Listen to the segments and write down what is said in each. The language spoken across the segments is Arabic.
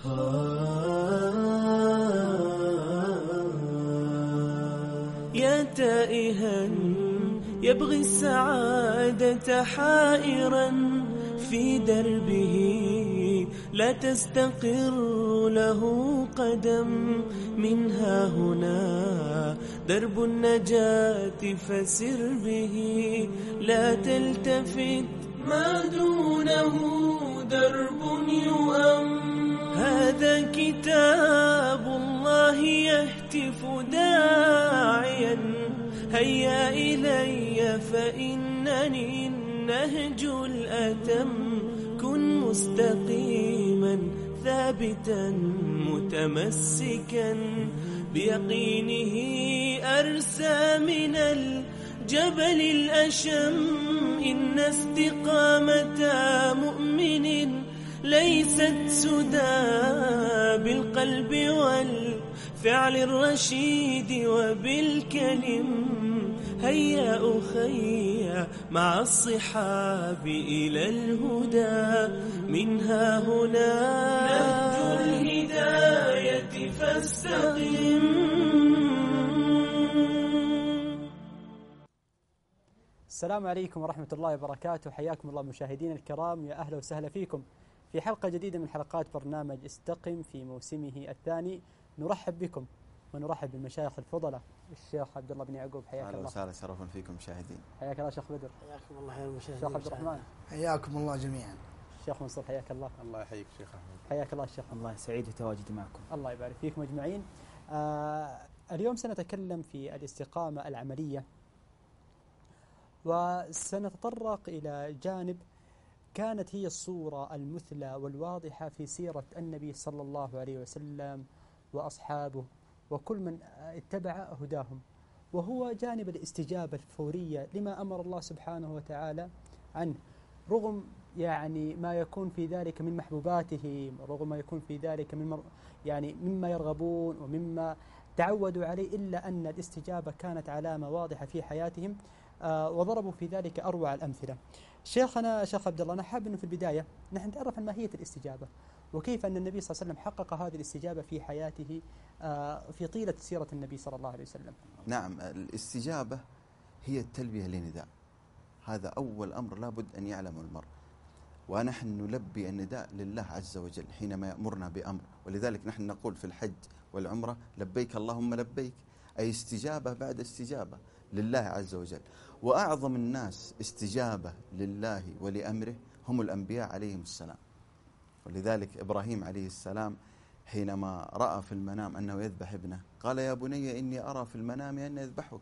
يا تائها يبغي السعادة حائرا في دربه، لا تستقر له قدم منها هنا درب النجاة فسر به، لا تلتفت ما دونه درب يؤم. هذا كتاب الله يهتف داعيا هيا إلي فإنني النهج الأتم. كن مستقيما ثابتا متمسكا بيقينه أرسى من الجبل الأشم. إن استقامة مؤمن ليست سدى بالقلب والفعل الرشيد وبالكلم. هيا أخي مع الصحاب إلى الهدى، منها هنا نهج الهداية فاستقم. السلام عليكم ورحمة الله وبركاته. حياكم الله مشاهدين الكرام، يا أهلا وسهلا فيكم في حلقة جديدة من حلقات برنامج استقم في موسمه الثاني. نرحب بكم ونرحب بالمشايخ الفضلاء، الشيخ عبد الله بن يعقوب، حياك الله. اهلا وسهلا، شرفا فيكم مشاهدين. حياك الله شيخ بدر. حياكم الله يا المشاهدين. الشيخ عبد الرحمن. حياكم الله جميعا. الشيخ منصور، حياك الله. الله يحييك شيخ أحمد. حياك الله الشيخ. الله سعيد بتواجدي معكم. الله يبارك فيكم أجمعين. اليوم سنتكلم في الاستقامة العملية، وسنتطرق إلى جانب كانت هي الصورة المثلى والواضحة في سيرة النبي صلى الله عليه وسلم وأصحابه وكل من اتبع هداهم، وهو جانب الاستجابة الفورية لما أمر الله سبحانه وتعالى عنه، رغم يعني ما يكون في ذلك من محبوباتهم، رغم ما يكون في ذلك من مما يرغبون ومما تعودوا عليه، إلا أن الاستجابة كانت علامة واضحة في حياتهم، وضربوا في ذلك أروع الأمثلة. شيخنا شيخ عبد الله، أنا حابب أنه في البداية نحن نتعرف عن ماهية الاستجابة، وكيف أن النبي صلى الله عليه وسلم حقق هذه الاستجابة في حياته في طيلة سيرة النبي صلى الله عليه وسلم. نعم، الاستجابة هي التلبية لنداء، هذا أول أمر لابد أن يعلم المرء، ونحن نلبي النداء لله عز وجل حينما يأمرنا بأمر. ولذلك نحن نقول في الحج والعمرة لبيك اللهم لبيك، أي استجابة بعد استجابة لله عز وجل. وأعظم الناس استجابة لله ولأمره هم الأنبياء عليهم السلام. ولذلك إبراهيم عليه السلام حينما رأى في المنام أنه يذبح ابنه قال يا بني إني أرى في المنام أن يذبحك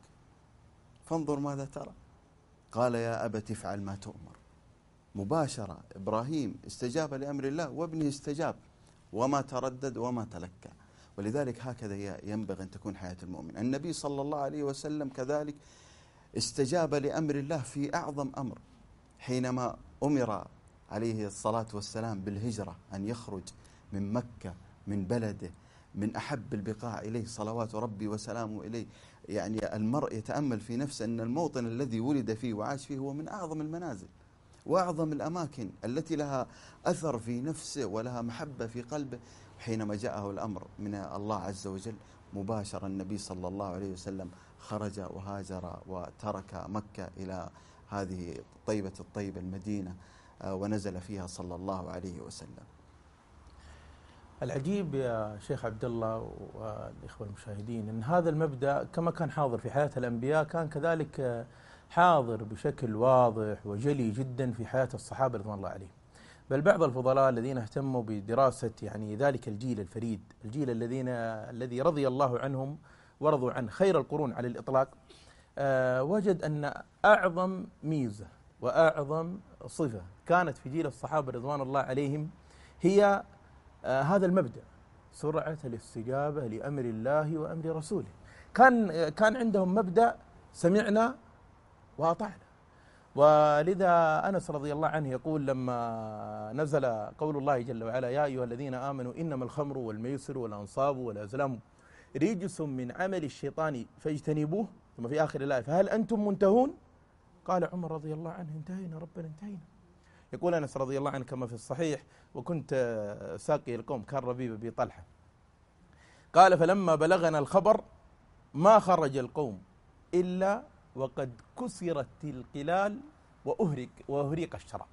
فانظر ماذا ترى، قال يا أبت افعل ما تؤمر. مباشرة إبراهيم استجاب لأمر الله وابنه استجاب وما تردد وما تلكى. ولذلك هكذا ينبغي أن تكون حياة المؤمن. النبي صلى الله عليه وسلم كذلك استجاب لأمر الله في أعظم أمر، حينما أمر عليه الصلاة والسلام بالهجرة، أن يخرج من مكة من بلده من أحب البقاع إليه صلوات ربي وسلامه إليه. يعني المرء يتأمل في نفسه أن الموطن الذي ولد فيه وعاش فيه هو من أعظم المنازل وأعظم الأماكن التي لها أثر في نفسه ولها محبة في قلبه. حينما جاءه الأمر من الله عز وجل مباشرة النبي صلى الله عليه وسلم خرج وهاجر وترك مكة إلى هذه طيبة الطيب المدينة، ونزل فيها صلى الله عليه وسلم. العجيب يا شيخ عبد الله والإخوة المشاهدين أن هذا المبدأ كما كان حاضر في حياة الأنبياء كان كذلك حاضر بشكل واضح وجلي جدا في حياة الصحابة رضوان الله عليهم. بل بعض الفضلاء الذين اهتموا بدراسة ذلك الجيل الفريد، الجيل الذي رضي الله عنهم ورضوا عنه، خير القرون على الإطلاق، وجد أن أعظم ميزة وأعظم صفة كانت في جيل الصحابة رضوان الله عليهم هي هذا المبدأ، سرعة الاستجابة لأمر الله وأمر رسوله. كان عندهم مبدأ سمعنا وأطعنا. ولذا أنس رضي الله عنه يقول لما نزل قول الله جل وعلا يا أيها الذين آمنوا إنما الخمر والميسر والأنصاب والأزلام رجس من عمل الشيطان فاجتنبوه، ثم في آخر الآية فهل أنتم منتهون؟ قال عمر رضي الله عنه انتهينا ربنا انتهينا. يقول أنس رضي الله عنه كما في الصحيح: وكنت ساقي القوم، كان ربيب أبي طلحة، قال: فلما بلغنا الخبر ما خرج القوم إلا وقد كسرت القلال وأهريق الشراب.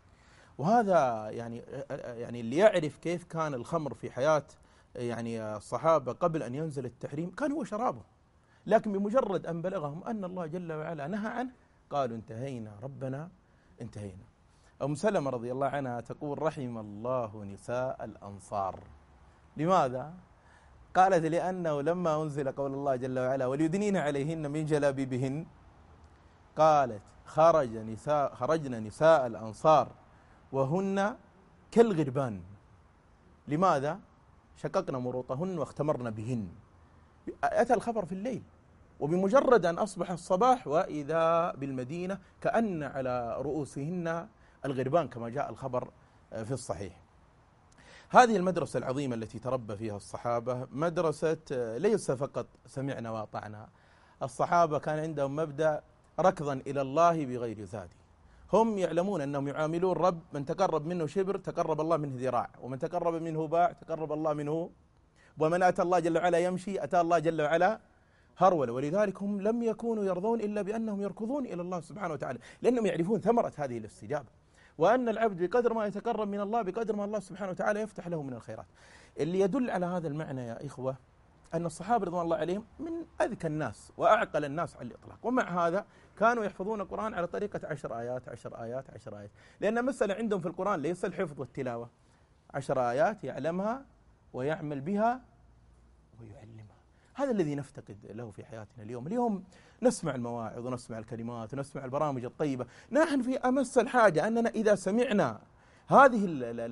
وهذا يعني اللي يعرف كيف كان الخمر في حياة يعني الصحابة قبل أن ينزل التحريم كان هو شرابه، لكن بمجرد أن بلغهم أن الله جل وعلا نهى عنه قالوا: انتهينا ربنا انتهينا. أم سلمة رضي الله عنها تقول: رحم الله نساء الأنصار. لماذا؟ قالت: لأنه لما أنزل قول الله جل وعلا: وليدنين عليهن من جلابيبهن، قالت: خرجنا نساء الأنصار وهن كالغربان. لماذا؟ شققنا مروطهن واختمرن بهن. أتى الخبر في الليل، وبمجرد أن أصبح الصباح وإذا بالمدينة كأن على رؤوسهن الغربان كما جاء الخبر في الصحيح. هذه المدرسة العظيمة التي تربى فيها الصحابة مدرسة ليس فقط سمعنا وأطعنا. الصحابة كان عندهم مبدأ ركضا إلى الله بغير زاد. هم يعلمون أنهم يعاملون رب من تقرب منه شبر تقرب الله منه ذراع، ومن تقرب منه باع تقرب الله منه، ومن أتى الله جل وعلا يمشي أتى الله جل وعلا هرول. ولذلك هم لم يكونوا يرضون إلا بأنهم يركضون إلى الله سبحانه وتعالى، لأنهم يعرفون ثمرة هذه الاستجابة، وأن العبد بقدر ما يتقرب من الله بقدر ما الله سبحانه وتعالى يفتح له من الخيرات. اللي يدل على هذا المعنى يا إخوة أن الصحابة رضوان الله عليهم من أذكى الناس وأعقل الناس على الإطلاق، ومع هذا كانوا يحفظون القرآن على طريقة 10 آيات 10 آيات 10 آيات، لأن مسألة عندهم في القرآن ليس الحفظ والتلاوة، 10 آيات يعلمها ويعمل بها ويعلمها. هذا الذي نفتقد له في حياتنا اليوم نسمع المواعظ ونسمع الكلمات ونسمع البرامج الطيبة، نحن في أمس الحاجة أننا إذا سمعنا هذه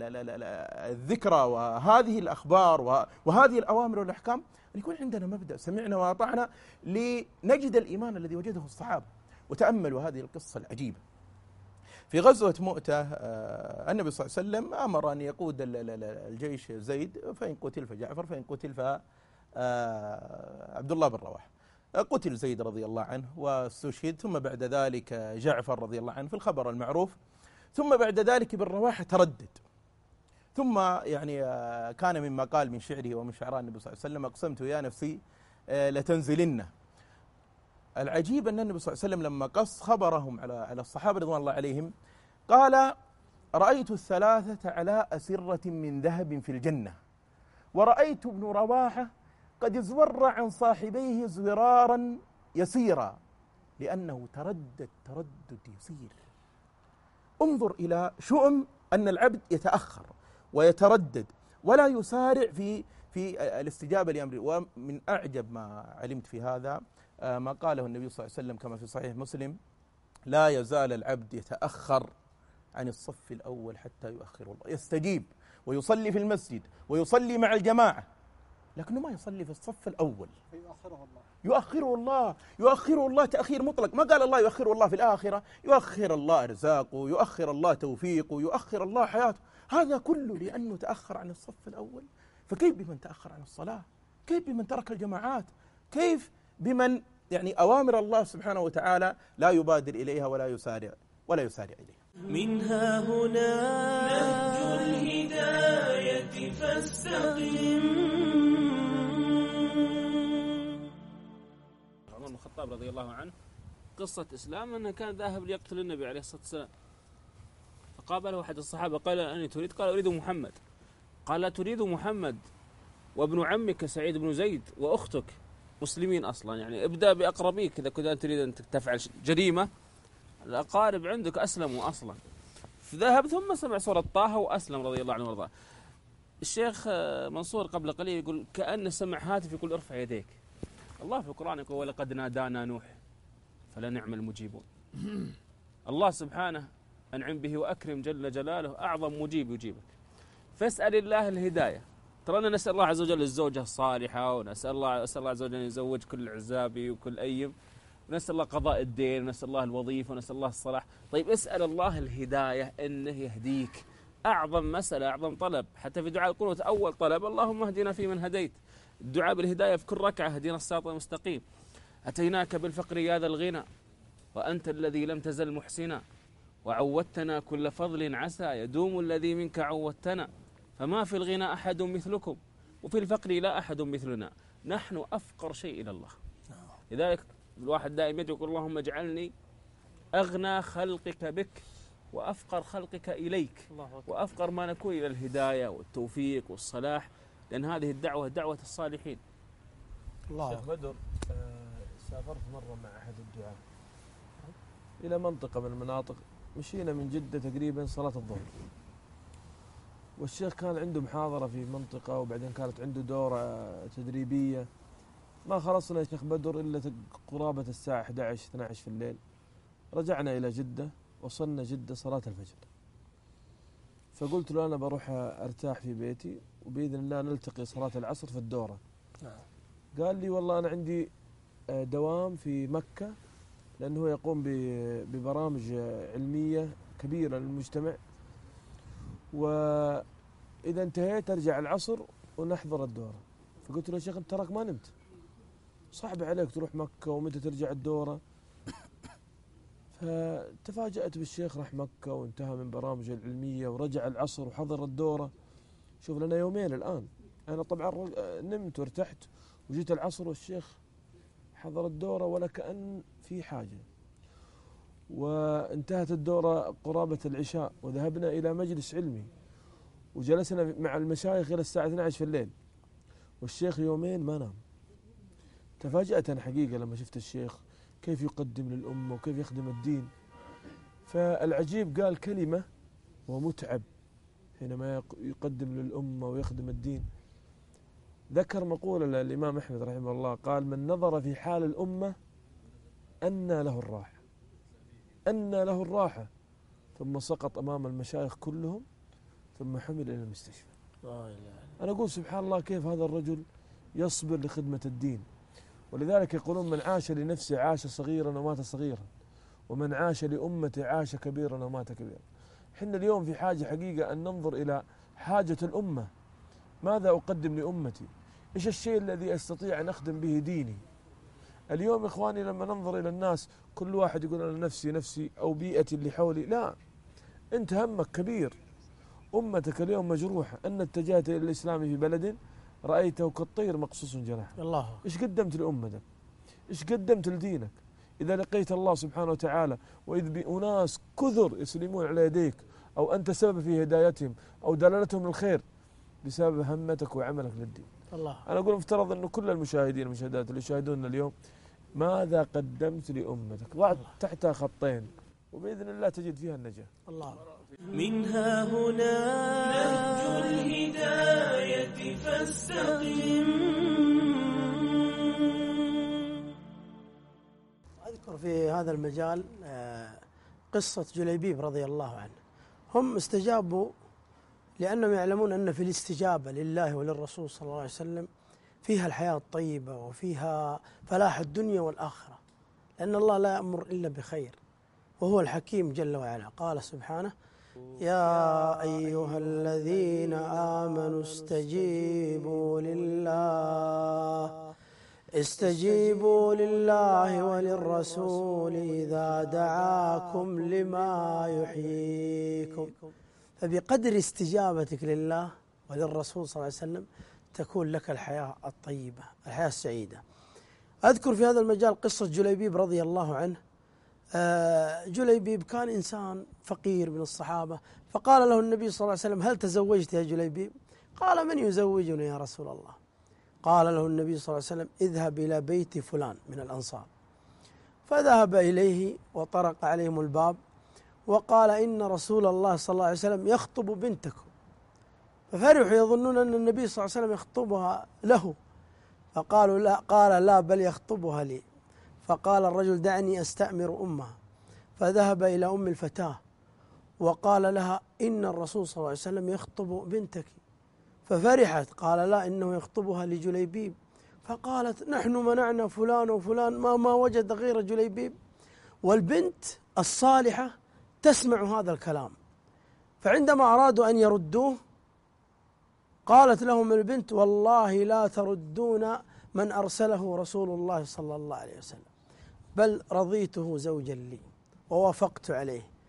الذكرى وهذه الأخبار وهذه الأوامر والأحكام أن يكون عندنا مبدأ سمعنا وأطعنا لنجد الإيمان الذي وجده الصحابة. وتأملوا هذه القصة العجيبة. في غزوة مؤتة النبي صلى الله عليه وسلم أمر أن يقود الجيش زيد، فإن قتل فجعفر، فإن قتل فعبد الله بن رواحة. قتل زيد رضي الله عنه واستشهد، ثم بعد ذلك جعفر رضي الله عنه في الخبر المعروف، ثم بعد ذلك ابن رواحة تردد، ثم يعني كان مما قال من شعره ومن شعراء النبي صلى الله عليه وسلم: أقسمت يا نفسي لتنزلن. العجيب أن النبي صلى الله عليه وسلم لما قص خبرهم على الصحابة رضوان الله عليهم قال: رأيت الثلاثة على أسرة من ذهب في الجنة، ورأيت ابن رواحة قد ازور عن صاحبيه زرارا يسيرا، لأنه تردد يسير. انظر إلى شؤم أن العبد يتأخر ويتردد ولا يسارع في الاستجابة لأمره. ومن أعجب ما علمت في هذا ما قاله النبي صلى الله عليه وسلم كما في صحيح مسلم: لا يزال العبد يتأخر عن الصف الأول حتى يؤخر الله. يستجيب ويصلي في المسجد ويصلي مع الجماعة، لكنه ما يصلي في الصف الأول، يؤخره الله تأخير مطلق. ما قال الله يؤخره الله في الآخرة، يؤخر الله أرزاقه، يؤخر الله توفيقه، يؤخر الله حياته، هذا كله لأنه تأخر عن الصف الأول. فكيف بمن تأخر عن الصلاة؟ كيف بمن ترك الجماعات؟ كيف بمن يعني أوامر الله سبحانه وتعالى لا يبادر إليها ولا يسارع إليها؟ منها هنا نهج الهداية فاستقم. عمر بن الخطاب رضي الله عنه قصة إسلام أنه كان ذاهب ليقتل النبي عليه الصلاة والسلام، فقابله أحد الصحابة قال: أني تريد؟ قال: أريد محمد. قال: لا تريد محمد وابن عمك سعيد بن زيد وأختك مسلمين أصلا، يعني ابدأ بأقربيك إذا كنت تريد أن تفعل جريمة، الأقارب عندك أسلموا أصلا. فذهب ثم سمع سورة طه وأسلم رضي الله عنه وارضاه. الشيخ منصور قبل قليل يقول كأن سمع هاتف يقول: ارفع يديك. الله في القرآن يقول: ولقد نادانا نوح فلنعم المجيبون. الله سبحانه أنعم به وأكرم جل جلاله، أعظم مجيب يجيبك. فاسأل الله الهداية. ترانا نسأل الله عز وجل الزوجة الصالحة، ونسأل الله عز وجل أن يزوج كل عزابي وكل أيم، ونسأل الله قضاء الدين، ونسأل الله الوظيفة، ونسأل الله الصلاح. طيب اسأل الله الهداية أنه يهديك، أعظم مسألة، أعظم طلب. حتى في دعاء القنوت أول طلب: اللهم اهدنا فيمن هديت. الدعاء بالهداية في كل ركعة: اهدنا الصراط المستقيم. أتيناك بالفقر يا ذا الغنى وأنت الذي لم تزل محسنا وعودتنا كل فضل عسى يدوم الذي منك عودتنا، فما في الغنى أحد مثلكم وفي الفقر لا أحد مثلنا، نحن أفقر شيء إلى الله. لذلك الواحد دائما يقول اللهم اجعلني أغنى خلقك بك وأفقر خلقك إليك، وأفقر ما نكون إلى الهداية والتوفيق والصلاح، لأن هذه الدعوة دعوة الصالحين. شيخ بدر، سافرت مرة مع أحد الدعاة إلى منطقة من المناطق، مشينا من جدة تقريبا صلاة الظهر، والشيخ كان عنده محاضرة في منطقة، وبعدين كانت عنده دورة تدريبية. ما خلصنا يا شيخ بدر إلا قرابة الساعة 11-12 في الليل. رجعنا إلى جدة، وصلنا جدة صلاة الفجر، فقلت له أنا بروح أرتاح في بيتي وبإذن الله نلتقي صلاة العصر في الدورة. قال لي والله أنا عندي دوام في مكة، لأنه يقوم ببرامج علمية كبيرة للمجتمع، وإذا انتهيت أرجع العصر ونحضر الدورة. فقلت له يا شيخ أنت تراك ما نمت، صعب عليك تروح مكة ومتى ترجع الدورة. فتفاجأت بالشيخ راح مكة وانتهى من برامجه العلمية ورجع العصر وحضر الدورة. شوف لنا يومين الآن، أنا طبعا نمت وارتحت وجيت العصر والشيخ حضر الدورة ولا كأن في حاجة. وانتهت الدورة قرابة العشاء، وذهبنا إلى مجلس علمي وجلسنا مع المشايخ إلى الساعة 12 في الليل، والشيخ يومين ما نام. تفاجأت أنا حقيقة لما شفت الشيخ كيف يقدم للأمة وكيف يخدم الدين. فالعجيب قال كلمة ومتعب حينما يقدم للأمة ويخدم الدين. ذكر مقولة للإمام أحمد رحمه الله، قال من نظر في حال الأمة أنى له الراحة، أنى له الراحة، ثم سقط أمام المشايخ كلهم ثم حمل إلى المستشفى. أنا أقول سبحان الله كيف هذا الرجل يصبر لخدمة الدين. ولذلك يقولون من عاش لنفسه عاش صغيرا ومات صغيرا، ومن عاش لأمته عاش كبيرا ومات كبيرا. حنا اليوم في حاجة حقيقة أن ننظر إلى حاجة الأمة، ماذا أقدم لأمتي؟ إيش الشيء الذي أستطيع أن أخدم به ديني؟ اليوم إخواني لما ننظر إلى الناس كل واحد يقول أنا نفسي نفسي أو بيئتي اللي حولي، لا، أنت همك كبير، أمتك اليوم مجروحة. أن اتجهت إلى الإسلام في بلد رأيته كالطير مقصوص جناحه. الله، إيش قدمت لأمتك؟ إيش قدمت لدينك؟ إذا لقيت الله سبحانه وتعالى وإذ بأناس كثر يسلمون على يديك، أو أنت سبب في هدايتهم أو دلالتهم للخير بسبب همتك وعملك للدين. الله، أنا أقول مفترض أنه كل المشاهدين والمشاهدات اللي يشاهدوننا اليوم ماذا قدمت لأمتك؟ ضع تحتها خطين وبإذن الله تجد فيها النجاة. الله. منها هنا نهج الهداية فاستقم. أذكر في هذا المجال قصة جليبيب رضي الله عنه. هم استجابوا لأنهم يعلمون أن في الاستجابة لله وللرسول صلى الله عليه وسلم فيها الحياة الطيبة وفيها فلاح الدنيا والآخرة، لأن الله لا يأمر إلا بخير وهو الحكيم جل وعلا. قال سبحانه يا أيها الذين آمنوا استجيبوا لله وللرسول إذا دعاكم لما يحييكم. فبقدر استجابتك لله وللرسول صلى الله عليه وسلم تكون لك الحياة الطيبة، الحياة السعيدة. أذكر في هذا المجال قصة جليبيب رضي الله عنه. جليبيب كان إنسان فقير من الصحابة، فقال له النبي صلى الله عليه وسلم هل تزوجت يا جليبيب؟ قال من يزوجني يا رسول الله؟ قال له النبي صلى الله عليه وسلم اذهب إلى بيت فلان من الأنصار. فذهب إليه وطرق عليهم الباب وقال إن رسول الله صلى الله عليه وسلم يخطب بنتكم. ففرحوا يظنون أن النبي صلى الله عليه وسلم يخطبها له، فقالوا لا، قال لا بل يخطبها لي. فقال الرجل دعني أستأمر أمها. فذهب إلى أم الفتاة وقال لها إن الرسول صلى الله عليه وسلم يخطب بنتك. ففرحت، قال لا إنه يخطبها لجليبيب. فقالت نحن منعنا فلان وفلان ما وجد غير جليبيب. والبنت الصالحة تسمع هذا الكلام، فعندما أرادوا أن يردوه قالت لهم البنت والله لا تردون من أرسله رسول الله صلى الله عليه وسلم، بل رضيته زوجا لي ووافقت عليه.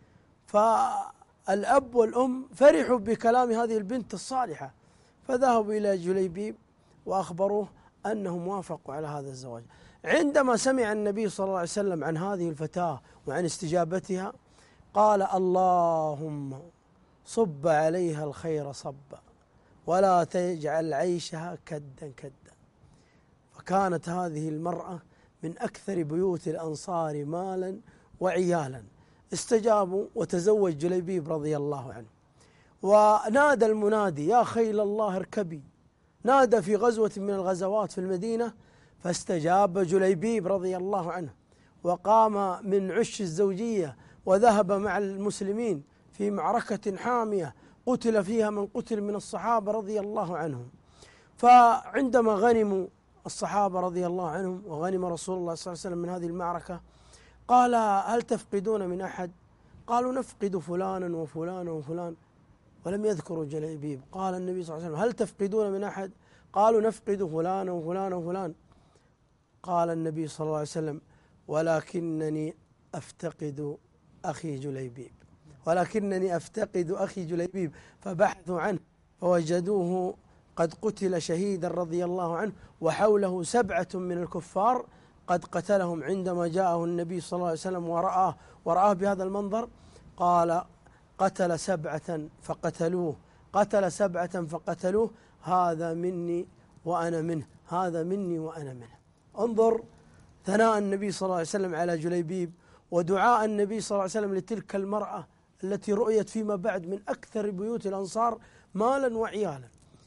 فالأب والأم فرحوا بكلام هذه البنت الصالحة، فذهبوا إلى جليبيب وأخبروه أنهم وافقوا على هذا الزواج. عندما سمع النبي صلى الله عليه وسلم عن هذه الفتاة وعن استجابتها قال: اللهم صب عليها الخير صبا ولا تجعل عيشها كدا كدا. فكانت هذه المرأة من أكثر بيوت الأنصار مالا وعيالا. استجابوا وتزوج جليبيب رضي الله عنه. ونادى المنادي: يا خيل الله اركبي. نادى في غزوة من الغزوات في المدينة، فاستجاب جليبيب رضي الله عنه وقام من عش الزوجية وذهب مع المسلمين في معركة حامية قتل فيها من قتل من الصحابة رضي الله عنهم. فعندما غنموا الصحابة رضي الله عنهم وغنم رسول الله صلى الله عليه وسلم من هذه المعركة قال: هل تفقدون من أحد؟ قالوا: نفقد فلانا وفلانا وفلان، ولم يذكروا جليبيب. قال النبي صلى الله عليه وسلم: هل تفقدون من أحد؟ قالوا: نفقد فلانا وفلانا وفلان. قال النبي صلى الله عليه وسلم: ولكنني أفتقد أخي جليبيب، ولكنني أفتقد أخي جليبيب. فبحثوا عنه فوجدوه قد قتل شهيدا رضي الله عنه، وحوله 7 من الكفار قد قتلهم. عندما جاءه النبي صلى الله عليه وسلم ورآه بهذا المنظر قال: قتل 7 فقتلوه، قتل 7 فقتلوه، هذا مني وأنا منه، هذا مني وأنا منه. انظر ثناء النبي صلى الله عليه وسلم على جليبيب، ودعاء النبي صلى الله عليه وسلم لتلك المرأة التي رؤيت فيما بعد من أكثر بيوت الأنصار مالا وعيالا.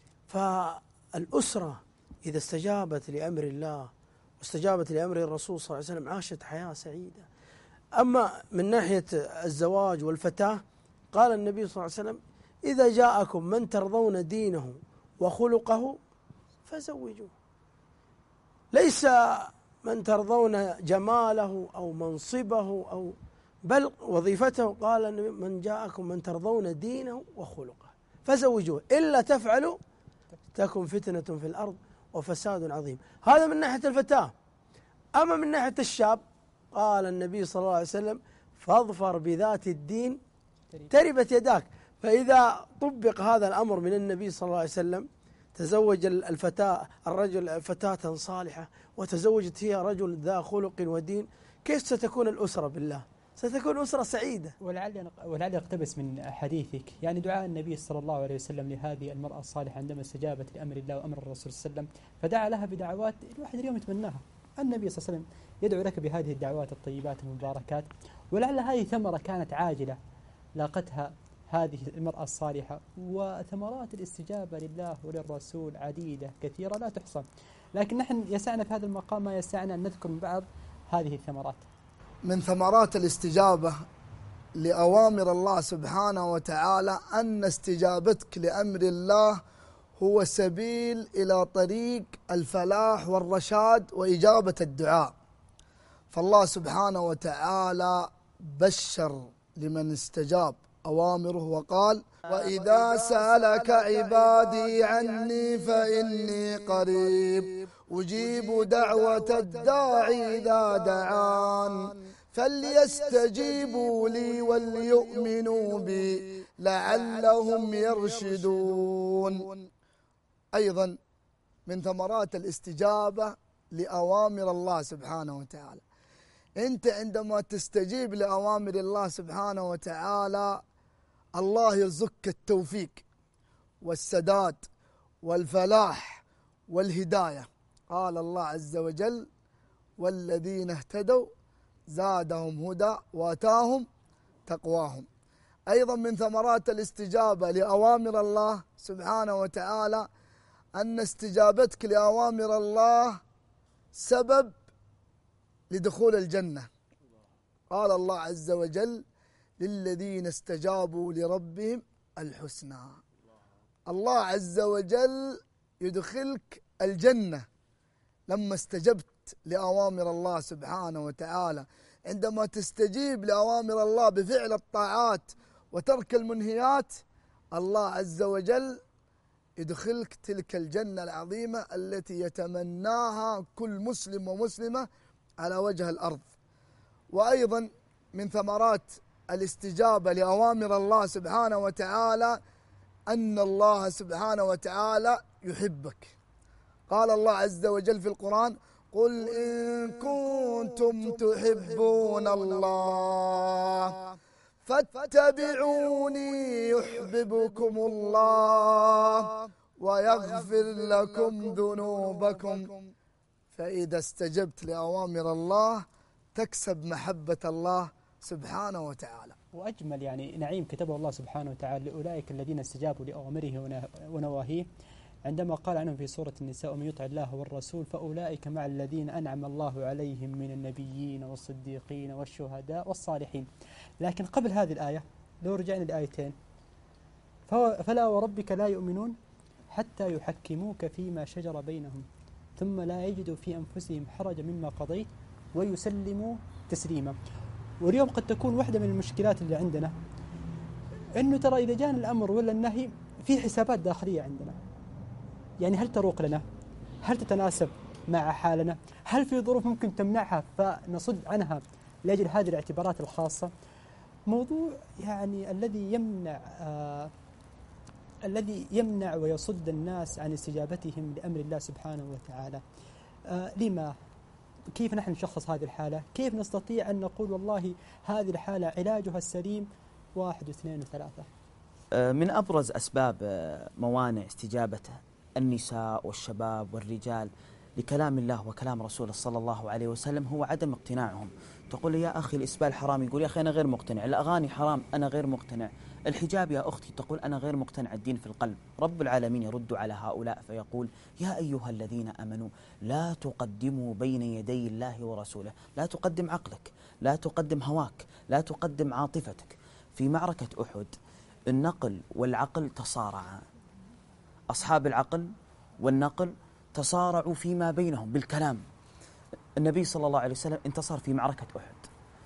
فالأسرة إذا استجابت لأمر الله واستجابت لأمر الرسول صلى الله عليه وسلم عاشت حياة سعيدة. أما من ناحية الزواج والفتاة قال النبي صلى الله عليه وسلم: إذا جاءكم من ترضون دينه وخلقه فزوجوه. ليس من ترضون جماله أو منصبه أو بل وظيفته، قال النبي: من جاءكم من ترضون دينه وخلقه فزوجوه، إلا تفعلوا تكن فتنة في الأرض وفساد عظيم. هذا من ناحية الفتاة. أما من ناحية الشاب قال النبي صلى الله عليه وسلم: فاظفر بذات الدين تربت يداك. فإذا طبق هذا الأمر من النبي صلى الله عليه وسلم، تزوج الرجل فتاة صالحة وتزوجت هي رجل ذا خلق ودين، كيف ستكون الأسرة بالله؟ ستكون أسرة سعيدة. ولعل يقتبس من حديثك يعني دعاء النبي صلى الله عليه وسلم لهذه المرأة الصالحة عندما استجابت لأمر الله وأمر الرسول صلى الله عليه وسلم، فدعا لها بدعوات الواحد اليوم يتمناها. النبي صلى الله عليه وسلم يدعو لك بهذه الدعوات الطيبات المباركات، ولعل هذه ثمرة كانت عاجلة لاقتها هذه المرأة الصالحة، وثمرات الاستجابة لله وللرسول عديدة كثيرة لا تحصى. لكن نحن يسعنا في هذا المقام ما يسعنا أن نذكر من بعض هذه الثمرات. من ثمرات الاستجابة لأوامر الله سبحانه وتعالى أن استجابتك لأمر الله هو سبيل إلى طريق الفلاح والرشاد وإجابة الدعاء. فالله سبحانه وتعالى بشر لمن استجاب أوامره وقال: وإذا سألك عبادي عني فإني قريب أجيب دعوة الداعي إذا دعان فليستجيبوا لي وليؤمنوا بي لعلهم يرشدون. أيضا من ثمرات الاستجابة لأوامر الله سبحانه وتعالى، أنت عندما تستجيب لأوامر الله سبحانه وتعالى الله يرزقك التوفيق والسداد والفلاح والهداية. قال الله عز وجل: والذين اهتدوا زادهم هدى واتاهم تقواهم. أيضا من ثمرات الاستجابة لأوامر الله سبحانه وتعالى أن استجابتك لأوامر الله سبب لدخول الجنة. قال الله عز وجل: للذين استجابوا لربهم الحسنى. الله عز وجل يدخلك الجنة لما استجبت لأوامر الله سبحانه وتعالى. عندما تستجيب لأوامر الله بفعل الطاعات وترك المنهيات، الله عز وجل يدخلك تلك الجنة العظيمة التي يتمناها كل مسلم ومسلمة على وجه الأرض. وأيضا من ثمرات الاستجابة لأوامر الله سبحانه وتعالى أن الله سبحانه وتعالى يحبك. قال الله عز وجل في القرآن: قل إن كنتم تحبون الله فاتبعوني يحببكم الله ويغفر لكم ذنوبكم. فإذا استجبت لأوامر الله تكسب محبة الله سبحانه وتعالى. وأجمل يعني نعيم كتبه الله سبحانه وتعالى لأولئك الذين استجابوا لأوامره ونواهيه عندما قال عنهم في سورة النساء: ومن يطع الله والرسول فأولئك مع الذين أنعم الله عليهم من النبيين والصديقين والشهداء والصالحين. لكن قبل هذه الآية لو رجعنا لآيتين: فلا وربك لا يؤمنون حتى يحكموك فيما شجر بينهم ثم لا يجدوا في أنفسهم حرجا مما قضيت ويسلموا تسليما. واليوم قد تكون واحدة من المشكلات اللي عندنا أنه ترى إذا جاءنا الأمر ولا النهي في حسابات داخلية عندنا، يعني هل تروق لنا؟ هل تتناسب مع حالنا؟ هل في ظروف ممكن تمنعها فنصد عنها لأجل هذه الاعتبارات الخاصة؟ موضوع يعني الذي يمنع ويصد الناس عن استجابتهم لأمر الله سبحانه وتعالى. لما؟ كيف نحن نشخص هذه الحالة؟ كيف نستطيع أن نقول والله هذه الحالة علاجها السليم 1 و2 و3؟ من أبرز أسباب موانع استجابة النساء والشباب والرجال لكلام الله وكلام رسوله صلى الله عليه وسلم هو عدم اقتناعهم. تقول يا أخي الإسبال حرام، يقول يا أخي أنا غير مقتنع. الأغاني حرام، أنا غير مقتنع. الحجاب يا أختي، تقول أنا غير مقتنع. الدين في القلب. رب العالمين يرد على هؤلاء فيقول: يا أيها الذين آمنوا لا تقدموا بين يدي الله ورسوله. لا تقدم عقلك، لا تقدم هواك، لا تقدم عاطفتك. في معركة أحد النقل والعقل تصارعا، أصحاب العقل والنقل تصارعوا فيما بينهم بالكلام. النبي صلى الله عليه وسلم انتصر في معركة أحد،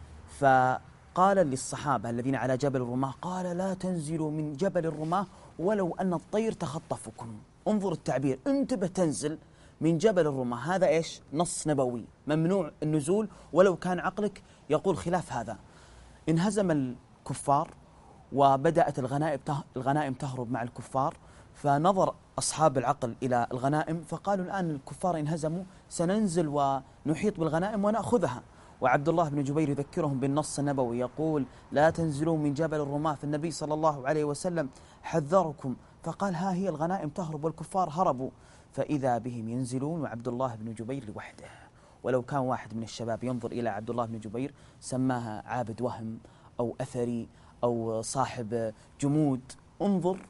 فقال للصحابة الذين على جبل الرماة: قال لا تنزلوا من جبل الرماة ولو أن الطير تخطفكم. انظر التعبير، انتبه، تنزل من جبل الرماة، هذا إيش؟ نص نبوي، ممنوع النزول ولو كان عقلك يقول خلاف هذا. انهزم الكفار وبدأت الغنائم تهرب مع الكفار، فنظر أصحاب العقل إلى الغنائم فقالوا: الآن الكفار انهزموا، سننزل ونحيط بالغنائم ونأخذها. وعبد الله بن جبير يذكرهم بالنص النبوي يقول: لا تنزلوا من جبل الرماة، فالنبي صلى الله عليه وسلم حذركم، فقال: ها هي الغنائم تهرب والكفار هربوا، فإذا بهم ينزلون وعبد الله بن جبير لوحده. ولو كان واحد من الشباب ينظر إلى عبد الله بن جبير سماها عابد وهم أو أثري أو صاحب جمود. انظر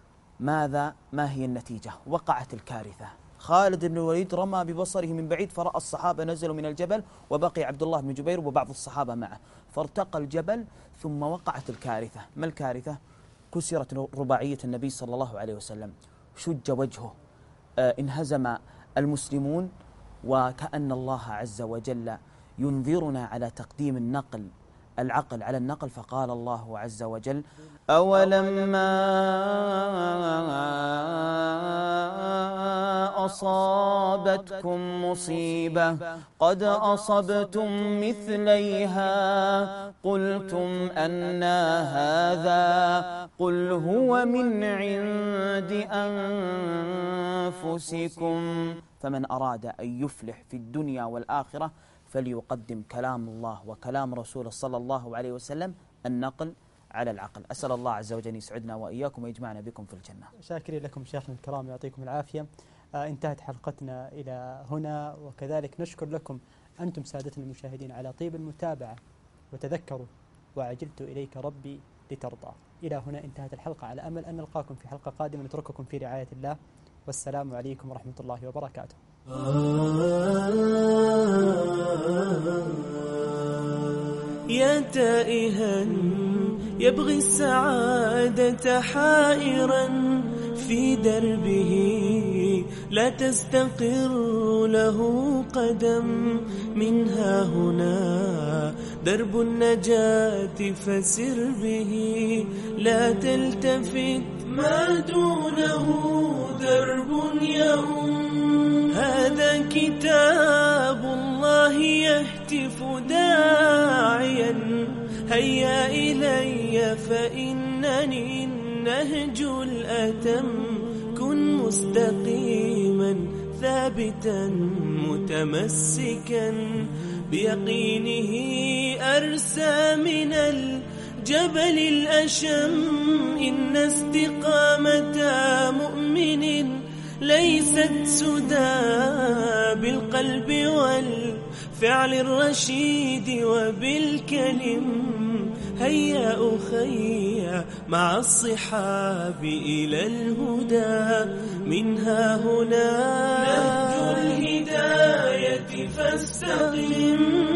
ما هي النتيجة؟ وقعت الكارثة. خالد بن الوليد رمى ببصره من بعيد فرأى الصحابة نزلوا من الجبل وبقي عبد الله بن جبير وبعض الصحابة معه، فارتقى الجبل ثم وقعت الكارثة. ما الكارثة؟ كسرت رباعية النبي صلى الله عليه وسلم، شج وجهه، انهزم المسلمون، وكأن الله عز وجل ينذرنا على تقديم العقل على النقل. فقال الله عز وجل: أولما أصابتكم مصيبة قد أصبتم مثليها قلتم أنى هذا قل هو من عند أنفسكم. فمن أراد أن يفلح في الدنيا والآخرة فليقدم كلام الله وكلام رسوله صلى الله عليه وسلم النقل على العقل. أسأل الله عز وجل يسعدنا وإياكم ويجمعنا بكم في الجنة. شاكرين لكم شيخنا الكرام، يعطيكم العافية. انتهت حلقتنا إلى هنا، وكذلك نشكر لكم أنتم سادتنا المشاهدين على طيب المتابعة، وتذكروا: وعجلت إليك ربي لترضى. إلى هنا انتهت الحلقة، على أمل أن نلقاكم في حلقة قادمة. نترككم في رعاية الله، والسلام عليكم ورحمة الله وبركاته. يا تائها يبغي السعادة حائرا في دربه لا تستقر له قدم، منها هنا درب النجاة فسر به لا تلتفت ما دونه درب يؤم. هذا كتاب الله يهتف داعيا هيا إلي فإنني النهج الأتم. كن مستقيما ثابتا متمسكا بيقينه أرسى من الجبل الأشم. إن استقامة مؤمن ليست سدى بالقلب والفعل الرشيد وبالكلم. هيا أخي مع الصحاب إلى الهدى. منها هنا نهج الهداية فاستقم.